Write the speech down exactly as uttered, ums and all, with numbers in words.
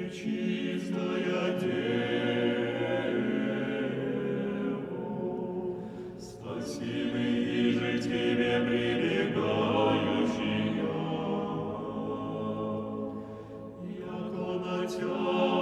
Пречистая Дева, спаси мы иже к Тебе прибегающие, яко на Тя